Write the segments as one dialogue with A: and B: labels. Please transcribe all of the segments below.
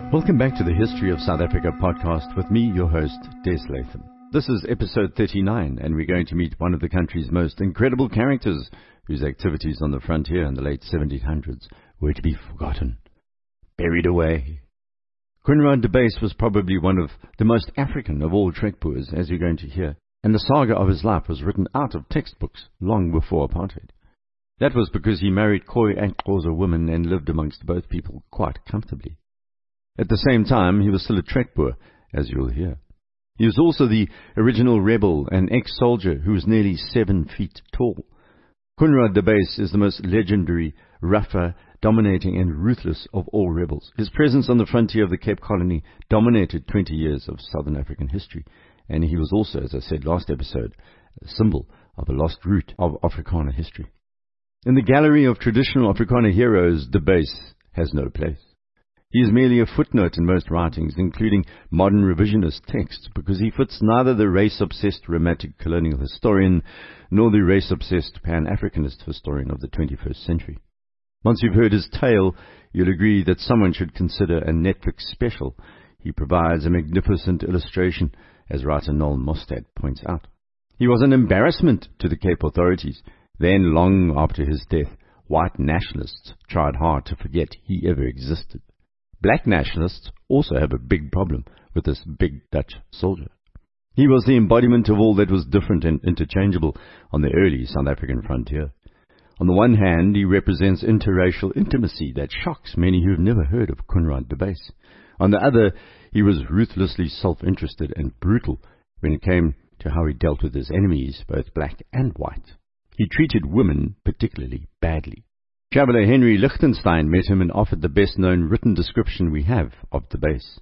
A: Welcome back to the History of South Africa podcast with me, your host, Des Latham. This is episode 39, and we're going to meet one of the country's most incredible characters whose activities on the frontier in the late 1700s were to be forgotten, buried away. Coenraad de Buys was probably one of the most African of all trek Boers, as you're going to hear, and the saga of his life was written out of textbooks long before apartheid. That was because he married Khoi and Xhosa women and lived amongst both people quite comfortably. At the same time, he was still a trek Boer, as you'll hear. He was also the original rebel and ex-soldier who was nearly 7 feet tall. Coenraad de Buys is the most legendary, rougher, dominating and ruthless of all rebels. His presence on the frontier of the Cape Colony dominated 20 years of Southern African history, and he was also, as I said last episode, a symbol of a lost root of Afrikaner history. In the gallery of traditional Afrikaner heroes, de Buys has no place. He is merely a footnote in most writings, including modern revisionist texts, because he fits neither the race-obsessed romantic colonial historian nor the race-obsessed Pan-Africanist historian of the 21st century. Once you've heard his tale, you'll agree that someone should consider a Netflix special. He provides a magnificent illustration, as writer Noel Mostad points out. He was an embarrassment to the Cape authorities. Then, long after his death, white nationalists tried hard to forget he ever existed. Black nationalists also have a big problem with this big Dutch soldier. He was the embodiment of all that was different and interchangeable on the early South African frontier. On the one hand, he represents interracial intimacy that shocks many who have never heard of Coenraad de Buys. On the other, he was ruthlessly self-interested and brutal when it came to how he dealt with his enemies, both black and white. He treated women particularly badly. Traveller Henry Lichtenstein met him and offered the best-known written description we have of de Buys.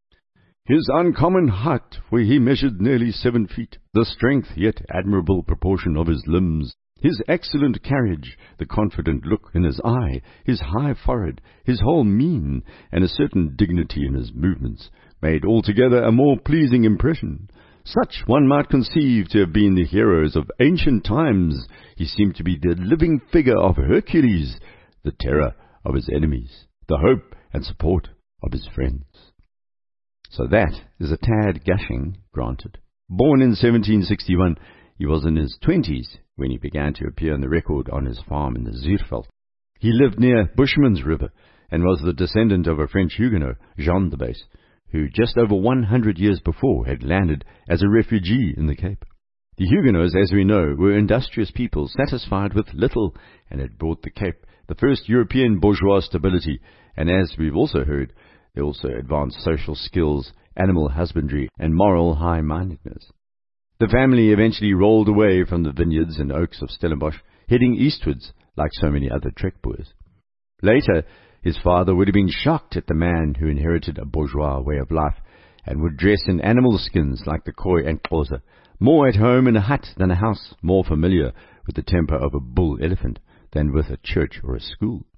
A: His uncommon height, for he measured nearly 7 feet, the strength yet admirable proportion of his limbs, his excellent carriage, the confident look in his eye, his high forehead, his whole mien, and a certain dignity in his movements, made altogether a more pleasing impression. Such one might conceive to have been the heroes of ancient times. He seemed to be the living figure of Hercules, the terror of his enemies, the hope and support of his friends. So that is a tad gushing, granted. Born in 1761, he was in his 20s when he began to appear on the record on his farm in the Zuurveld. He lived near Bushman's River and was the descendant of a French Huguenot, Jean de Buys, who just over 100 years before had landed as a refugee in the Cape. The Huguenots, as we know, were industrious people satisfied with little and had brought the Cape the first European bourgeois stability, and as we've also heard, they also advanced social skills, animal husbandry, and moral high-mindedness. The family eventually rolled away from the vineyards and oaks of Stellenbosch, heading eastwards like so many other trek Boers. Later, his father would have been shocked at the man who inherited a bourgeois way of life and would dress in animal skins like the Khoi and Xhosa, more at home in a hut than a house, more familiar with the temper of a bull elephant than with a church or a school.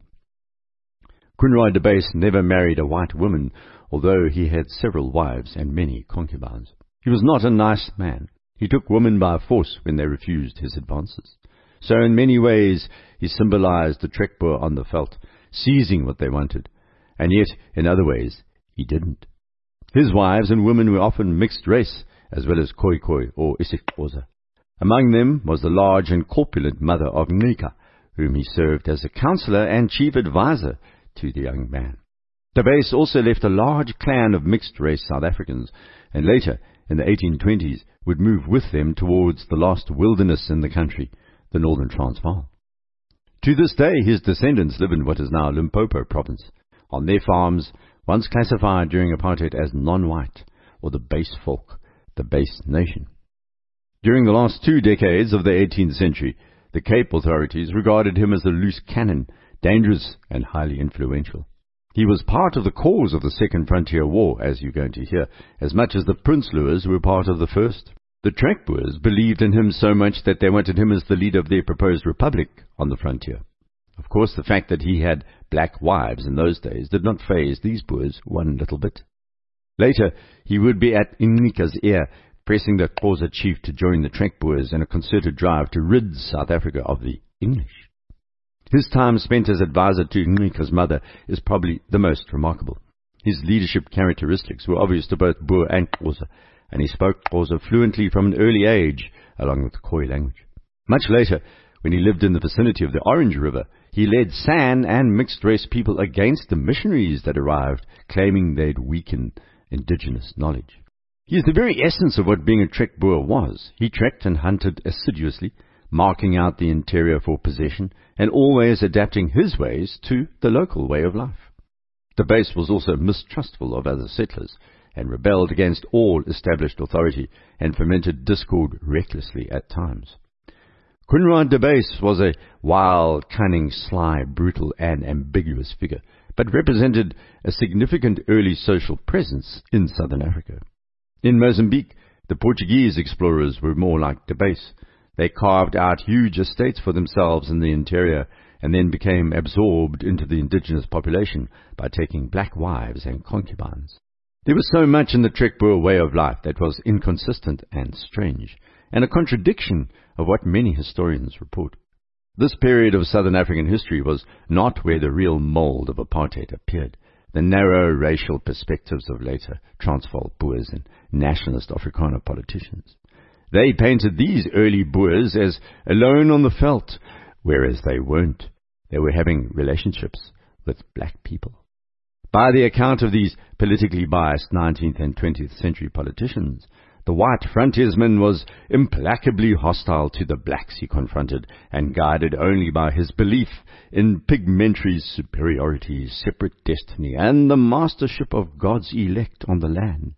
A: Coenraad de Buys never married a white woman, although he had several wives and many concubines. He was not a nice man. He took women by force when they refused his advances. So in many ways he symbolized the trek Boer on the veld, seizing what they wanted, and yet in other ways he didn't. His wives and women were often mixed race, as well as Khoi or isiXhosa. Among them was the large and corpulent mother of Ncika, whom he served as a counselor and chief advisor to the young man. De Buys also left a large clan of mixed-race South Africans, and later, in the 1820s, would move with them towards the last wilderness in the country, the Northern Transvaal. To this day, his descendants live in what is now Limpopo province, on their farms, once classified during apartheid as non-white, or the Buys folk, the Buys nation. During the last 2 decades of the 18th century, the Cape authorities regarded him as a loose cannon, dangerous and highly influential. He was part of the cause of the Second Frontier War, as you're going to hear, as much as the Prinslooers were part of the first. The trek Boers believed in him so much that they wanted him as the leader of their proposed republic on the frontier. Of course, the fact that he had black wives in those days did not faze these Boers one little bit. Later, he would be at Ncika's ear, pressing the Xhosa chief to join the trek Boers in a concerted drive to rid South Africa of the English. His time spent as advisor to Ncika's mother is probably the most remarkable. His leadership characteristics were obvious to both Boer and Xhosa, and he spoke Xhosa fluently from an early age, along with the Khoi language. Much later, when he lived in the vicinity of the Orange River, he led San and mixed-race people against the missionaries that arrived, claiming they'd weaken indigenous knowledge. He is the very essence of what being a trek Boer was. He trekked and hunted assiduously, marking out the interior for possession, and always adapting his ways to the local way of life. De Buys was also mistrustful of other settlers, and rebelled against all established authority, and fomented discord recklessly at times. Coenraad de Buys was a wild, cunning, sly, brutal, and ambiguous figure, but represented a significant early social presence in southern Africa. In Mozambique, the Portuguese explorers were more like de Buys. They carved out huge estates for themselves in the interior, and then became absorbed into the indigenous population by taking black wives and concubines. There was so much in the trek Boer way of life that was inconsistent and strange, and a contradiction of what many historians report. This period of southern African history was not where the real mold of apartheid appeared. The narrow racial perspectives of later Transvaal Boers and nationalist Afrikaner politicians. They painted these early Boers as alone on the veld, whereas they weren't. They were having relationships with black people. By the account of these politically biased 19th and 20th century politicians, the white frontiersman was implacably hostile to the blacks he confronted, and guided only by his belief in pigmentary superiority, separate destiny, and the mastership of God's elect on the land.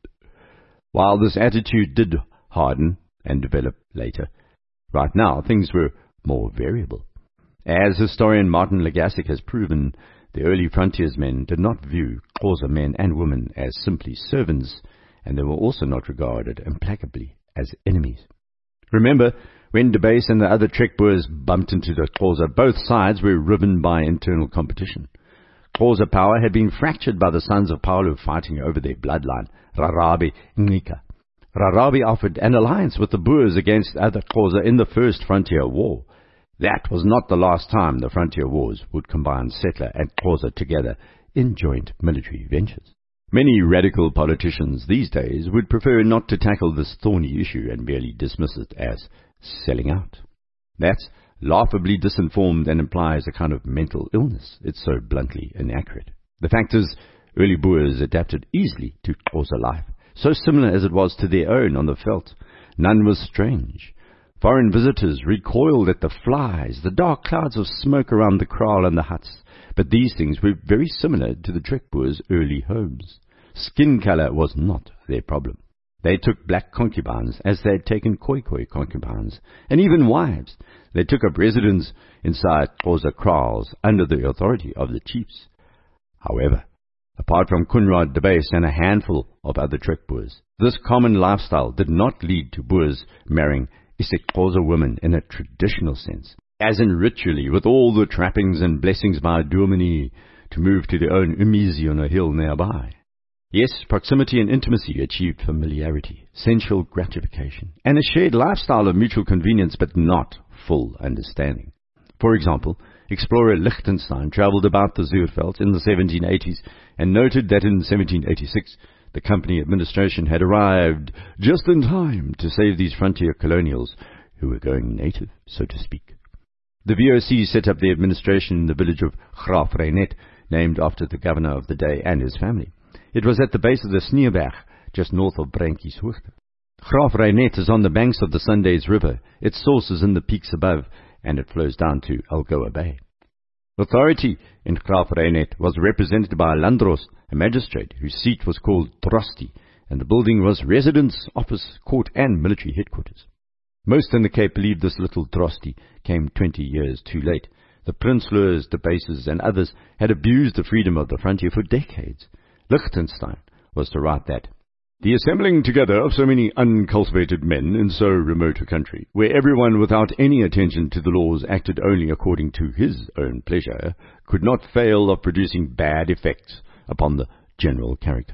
A: While this attitude did harden and develop later, right now things were more variable. As historian Martin Legassic has proven, the early frontiersmen did not view Xhosa men and women as simply servants, and they were also not regarded implacably as enemies. Remember, when de Buys and the other trek Boers bumped into the Xhosa, both sides were riven by internal competition. Xhosa power had been fractured by the sons of Paulo fighting over their bloodline, Rarabe Ncika. Rarabe offered an alliance with the Boers against other Xhosa in the First Frontier War. That was not the last time the frontier wars would combine settler and Xhosa together in joint military ventures. Many radical politicians these days would prefer not to tackle this thorny issue and merely dismiss it as selling out. That's laughably disinformed and implies a kind of mental illness. It's so bluntly inaccurate. The fact is, early Boers adapted easily to Xhosa life, so similar as it was to their own on the veld. None was strange. Foreign visitors recoiled at the flies, the dark clouds of smoke around the kraal and the huts. But these things were very similar to the trek Boers' early homes. Skin color was not their problem. They took black concubines as they had taken Khoi concubines, and even wives. They took up residence inside Xhosa kraals under the authority of the chiefs. However, apart from Coenraad de Buys and a handful of other trek Boers, this common lifestyle did not lead to Boers marrying isiXhosa women in a traditional sense, as in ritually, with all the trappings and blessings by Dominee, to move to their own umizi on a hill nearby. Yes, proximity and intimacy achieved familiarity, sensual gratification, and a shared lifestyle of mutual convenience, but not full understanding. For example, explorer Lichtenstein traveled about the Zuurveld in the 1780s and noted that in 1786 the company administration had arrived just in time to save these frontier colonials who were going native, so to speak. The VOC set up the administration in the village of Graaf Reinet, named after the governor of the day and his family. It was at the base of the Sneeuwberg, just north of Breintjieshoogte. Graaf Reinet is on the banks of the Sundays River. Its source is in the peaks above, and it flows down to Algoa Bay. Authority in Graaf Reinet was represented by a Landdros, a magistrate whose seat was called Drosti, and the building was residence, office, court, and military headquarters. Most in the Cape believed this little Drosti came 20 years too late. The Prinsloo's, de Buys, and others had abused the freedom of the frontier for decades. Lichtenstein was to write that the assembling together of so many uncultivated men in so remote a country, where everyone without any attention to the laws acted only according to his own pleasure, could not fail of producing bad effects upon the general character.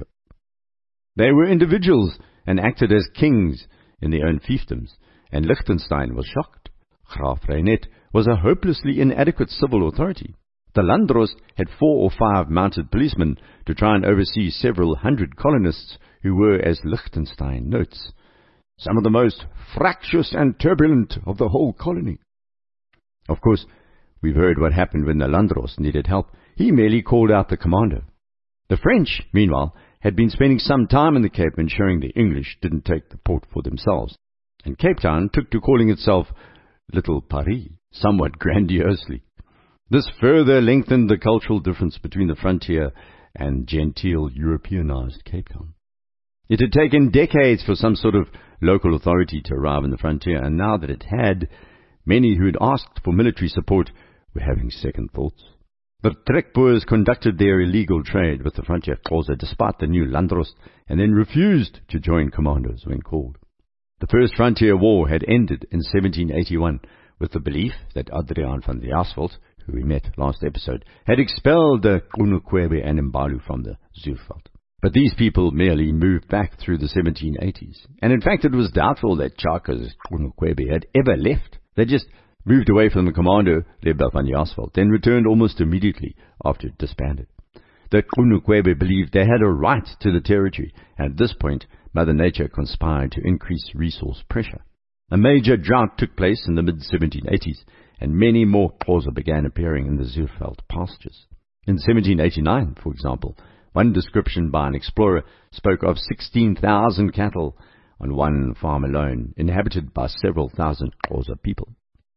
A: They were individuals and acted as kings in their own fiefdoms, and Lichtenstein was shocked. Graaf Reinet was a hopelessly inadequate civil authority. The Landdrost had 4 or 5 mounted policemen to try and oversee several hundred colonists who were, as Liechtenstein notes, some of the most fractious and turbulent of the whole colony. Of course, we've heard what happened when the Landdrost needed help. He merely called out the commander. The French, meanwhile, had been spending some time in the Cape ensuring the English didn't take the port for themselves, and Cape Town took to calling itself Little Paris, somewhat grandiosely. This further lengthened the cultural difference between the frontier and genteel Europeanized Cape Town. It had taken decades for some sort of local authority to arrive in the frontier, and now that it had, many who had asked for military support were having second thoughts. The Trekboers conducted their illegal trade with the frontier Xhosa despite the new Landdrost, and then refused to join commandos when called. The First Frontier War had ended in 1781 with the belief that Adriaan van der Asveld, who we met last episode, had expelled the Kunukwebe and Mbalu from the Zuurveld. But these people merely moved back through the 1780s, and in fact it was doubtful that Chaka's Kunukwebe had ever left. They just moved away from the commando, led by Van der Asveld, then returned almost immediately after it disbanded. The Kunukwebe believed they had a right to the territory, and at this point Mother Nature conspired to increase resource pressure. A major drought took place in the mid-1780s, and many more Xhosa began appearing in the Zuurveld pastures. In 1789, for example, one description by an explorer spoke of 16,000 cattle on one farm alone, inhabited by several thousand Xhosa people.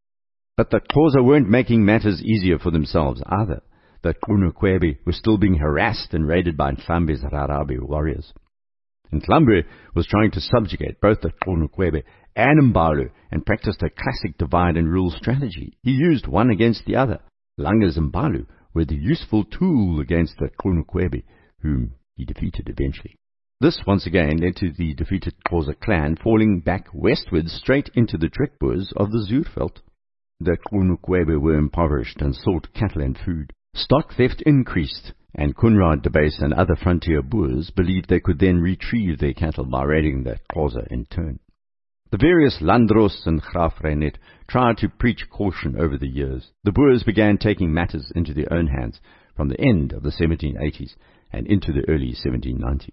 A: But the Xhosa weren't making matters easier for themselves either. The Kunukwebe were still being harassed and raided by Nhlambe's Rarabe warriors. Nhlambe was trying to subjugate both the Kunukwebe and Mbalu and practiced a classic divide-and-rule strategy. He used one against the other. Langa's Mbalu were the useful tool against the Kunukwebe, whom he defeated eventually. This once again led to the defeated Xhosa clan falling back westwards straight into the Trekboers of the Zuurveld. The Kunukwebe were impoverished and sought cattle and food. Stock theft increased, and Coenraad de Buys and other frontier Boers believed they could then retrieve their cattle by raiding the Xhosa in turn. The various Landdrost and Graaf Reinet tried to preach caution over the years. The Boers began taking matters into their own hands from the end of the 1780s and into the early 1790s.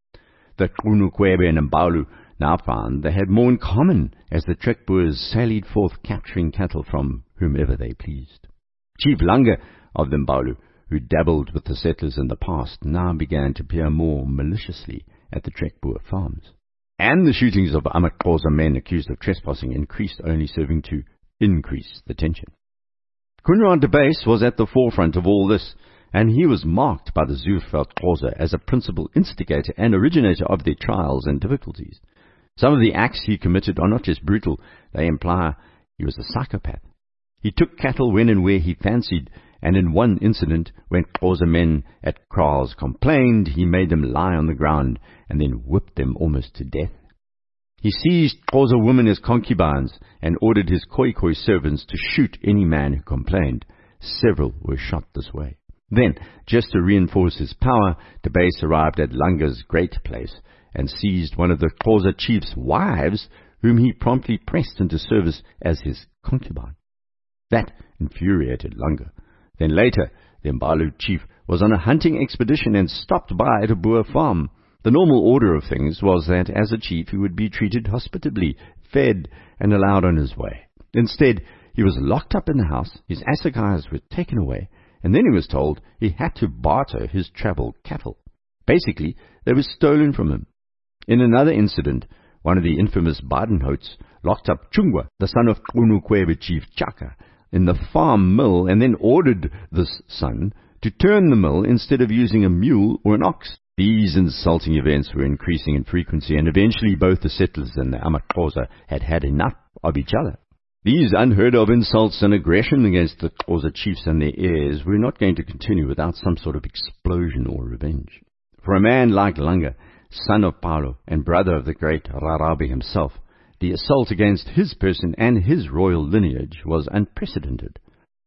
A: The Kunukwebe and Mbalu now found they had more in common as the Trekboers sallied forth capturing cattle from whomever they pleased. Chief Langa of the Mbalu, who dabbled with the settlers in the past, now began to peer more maliciously at the Trekboer farms. And the shootings of AmaXhosa men accused of trespassing increased, only serving to increase the tension. Coenraad de Buys was at the forefront of all this, and he was marked by the Zuurveld Xhosa as a principal instigator and originator of their trials and difficulties. Some of the acts he committed are not just brutal, they imply he was a psychopath. He took cattle when and where he fancied, and in one incident, when Xhosa men at kraals complained, he made them lie on the ground and then whipped them almost to death. He seized Xhosa women as concubines and ordered his Khoikhoi servants to shoot any man who complained. Several were shot this way. Then, just to reinforce his power, de Buys arrived at Langa's great place and seized one of the Xhosa chief's wives, whom he promptly pressed into service as his concubine. That infuriated Langa. Then later, the Mbalu chief was on a hunting expedition and stopped by at a Boer farm. The normal order of things was that as a chief he would be treated hospitably, fed, and allowed on his way. Instead, he was locked up in the house, his assegais were taken away, and then he was told he had to barter his travelled cattle. Basically, they were stolen from him. In another incident, one of the infamous Badenhouts locked up Chungwa, the son of Kunukwebe chief Chaka, in the farm mill and then ordered this son to turn the mill instead of using a mule or an ox. These insulting events were increasing in frequency, and eventually both the settlers and the AmaXhosa had had enough of each other. These unheard-of insults and aggression against the Xhosa chiefs and their heirs were not going to continue without some sort of explosion or revenge. For a man like Langa, son of Paulo and brother of the great Rarabe himself, the assault against his person and his royal lineage was unprecedented.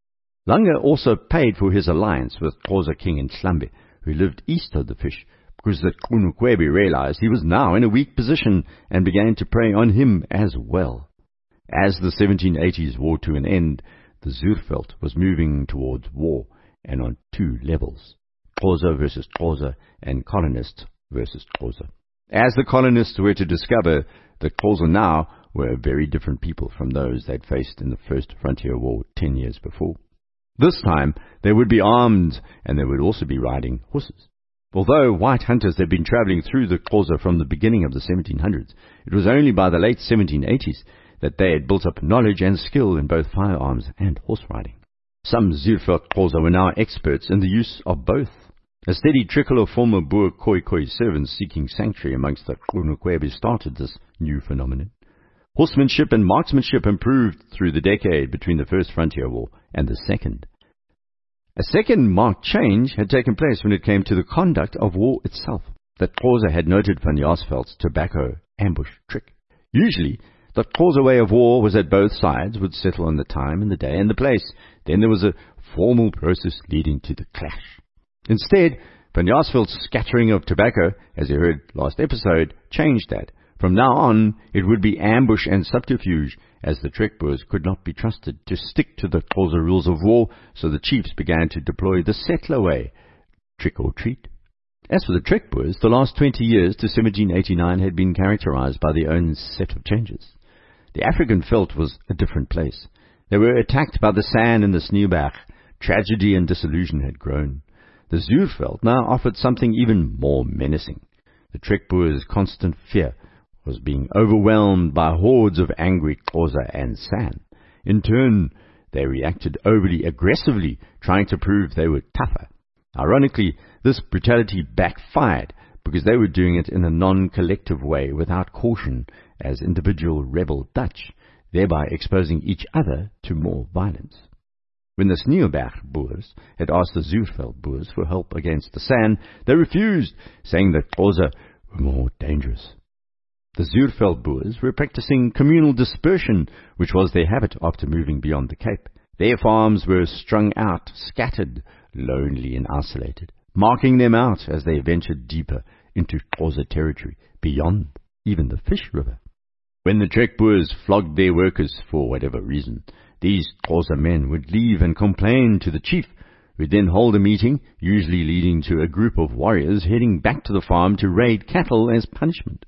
A: Langa also paid for his alliance with Xhosa king Nhlambe, who lived east of the fish, because the Kunukwebe realized he was now in a weak position and began to prey on him as well. As the 1780s wore to an end, the Zuurveld was moving towards war, and on two levels, Xhosa versus Xhosa and colonists versus Xhosa. As the colonists were to discover, the Xhosa now were a very different people from those they'd faced in the First Frontier War 10 years before. This time, they would be armed, and they would also be riding horses. Although white hunters had been traveling through the Xhosa from the beginning of the 1700s, it was only by the late 1780s that they had built up knowledge and skill in both firearms and horse riding. Some Zuurveld Xhosa were now experts in the use of both. A steady trickle of former Boer Khoi servants seeking sanctuary amongst the Gqunukhwebe started this new phenomenon. Horsemanship and marksmanship improved through the decade between the First Frontier War and the Second. A second marked change had taken place when it came to the conduct of war itself. The Xhosa had noted Van Jaarsveld's tobacco ambush trick. Usually, the Xhosa way of war was that both sides would settle on the time and the day and the place. Then there was a formal process leading to the clash. Instead, Van Jaarsveld's scattering of tobacco, as you heard last episode, changed that. From now on, it would be ambush and subterfuge, as the Trek Boers could not be trusted to stick to the Xhosa rules of war, so the chiefs began to deploy the settler way, trick or treat. As for the Trek Boers, the last 20 years to 1789 had been characterized by their own set of changes. The African veld was a different place. They were attacked by the San and the Sneeuwberg. Tragedy and disillusion had grown. The Zuurveld now offered something even more menacing. The Trek Boers' constant fear was being overwhelmed by hordes of angry Xhosa and San. In turn, they reacted overly aggressively, trying to prove they were tougher. Ironically, this brutality backfired because they were doing it in a non-collective way without caution as individual rebel Dutch, thereby exposing each other to more violence. When the Sneeuwberg Boers had asked the Zuurveld Boers for help against the San, they refused, saying that Xhosa were more dangerous. The Zuurveld Boers were practicing communal dispersion, which was their habit after moving beyond the Cape. Their farms were strung out, scattered, lonely and isolated, marking them out as they ventured deeper into Xhosa territory, beyond even the Fish River. When the Trek Boers flogged their workers for whatever reason, these Xhosa men would leave and complain to the chief, who would then hold a meeting, usually leading to a group of warriors heading back to the farm to raid cattle as punishment.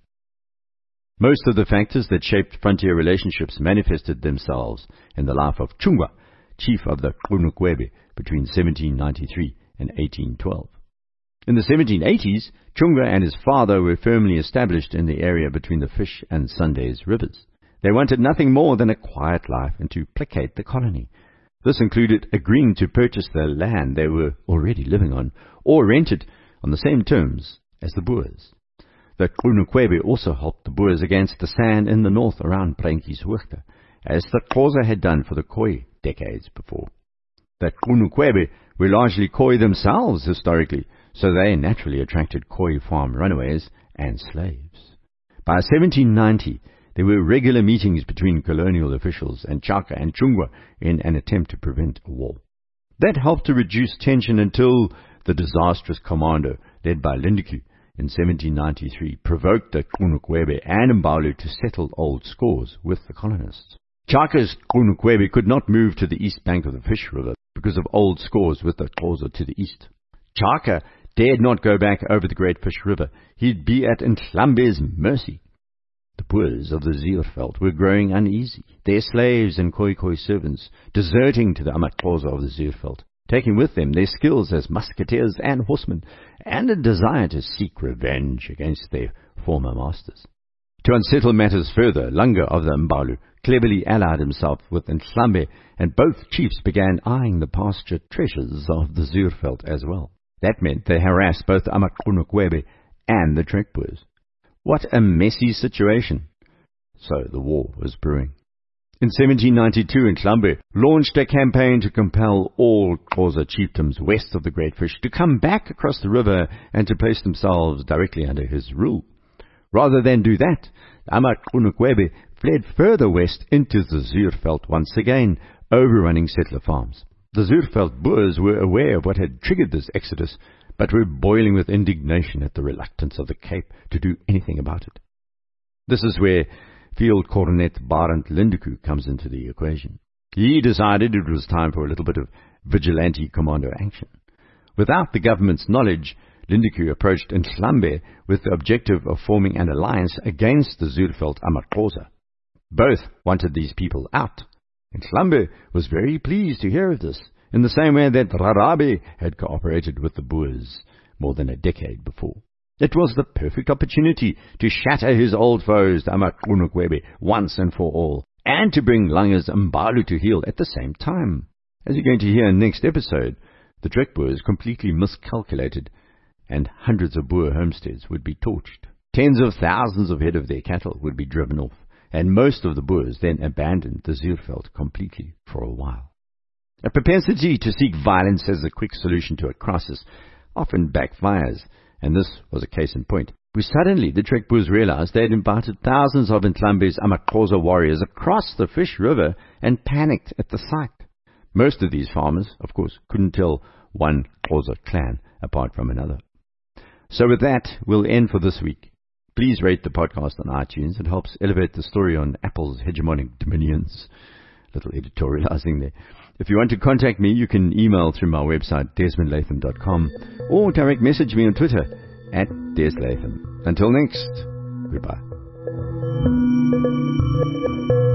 A: Most of the factors that shaped frontier relationships manifested themselves in the life of Chungwa, chief of the Gqunukhwebe, between 1793 and 1812. In the 1780s, Chungwa and his father were firmly established in the area between the Fish and Sundays rivers. They wanted nothing more than a quiet life and to placate the colony. This included agreeing to purchase the land they were already living on, or rent it on the same terms as the Boers. The Gqunukhwebe also helped the Boers against the San in the north around Pleintjieshoogte, as the Xhosa had done for the Khoi decades before. The Gqunukhwebe were largely Khoi themselves historically, so they naturally attracted Khoi farm runaways and slaves. By 1790, there were regular meetings between colonial officials and Chaka and Chungwa in an attempt to prevent a war. That helped to reduce tension until the disastrous commando, led by Lindeque, in 1793, provoked the Gqunukhwebe and Mbalu to settle old scores with the colonists. Chaka's Gqunukhwebe could not move to the east bank of the Fish River because of old scores with the Xhosa to the east. Chaka dared not go back over the Great Fish River. He'd be at Nhlambe's mercy. The Boers of the Zuurveld were growing uneasy, their slaves and Khoi servants deserting to the AmaXhosa of the Zuurveld, taking with them their skills as musketeers and horsemen, and a desire to seek revenge against their former masters. To unsettle matters further, Langa of the Mbalu cleverly allied himself with Nhlambe, and both chiefs began eyeing the pasture treasures of the Zuurveld as well. That meant they harassed both the AmaXhosa and the Trek Boers. What a messy situation. So the war was brewing. In 1792, Nhlambe launched a campaign to compel all Xhosa chiefdoms west of the Great Fish to come back across the river and to place themselves directly under his rule. Rather than do that, the AmaXhosa fled further west into the Zuurveld once again, overrunning settler farms. The Zuurveld Boers were aware of what had triggered this exodus, but were boiling with indignation at the reluctance of the Cape to do anything about it. This is where Field Cornet Barend Lindeque comes into the equation. He decided it was time for a little bit of vigilante commando action. Without the government's knowledge, Lindeque approached Nhlambe with the objective of forming an alliance against the Zuurveld Amaxhosa. Both wanted these people out. Nhlambe was very pleased to hear of this, in the same way that Rarabe had cooperated with the Boers more than a decade before. It was the perfect opportunity to shatter his old foes, the Amaqhunukwebe, once and for all, and to bring Lange's Mbalu to heel at the same time. As you're going to hear in the next episode, the Trek Boers completely miscalculated, and hundreds of Boer homesteads would be torched. Tens of thousands of head of their cattle would be driven off, and most of the Boers then abandoned the Zuurveld completely for a while. A propensity to seek violence as a quick solution to a crisis often backfires, and this was a case in point. Suddenly, the Trek Boers realized they had invited thousands of Nhlambe's Amaxhosa warriors across the Fish River and panicked at the sight. Most of these farmers, of course, couldn't tell one Xhosa clan apart from another. So with that, we'll end for this week. Please rate the podcast on iTunes. It helps elevate the story on Apple's hegemonic dominions. Little editorializing there. If you want to contact me, you can email through my website, desmondlatham.com, or direct message me on Twitter, @DesLatham. Until next, goodbye.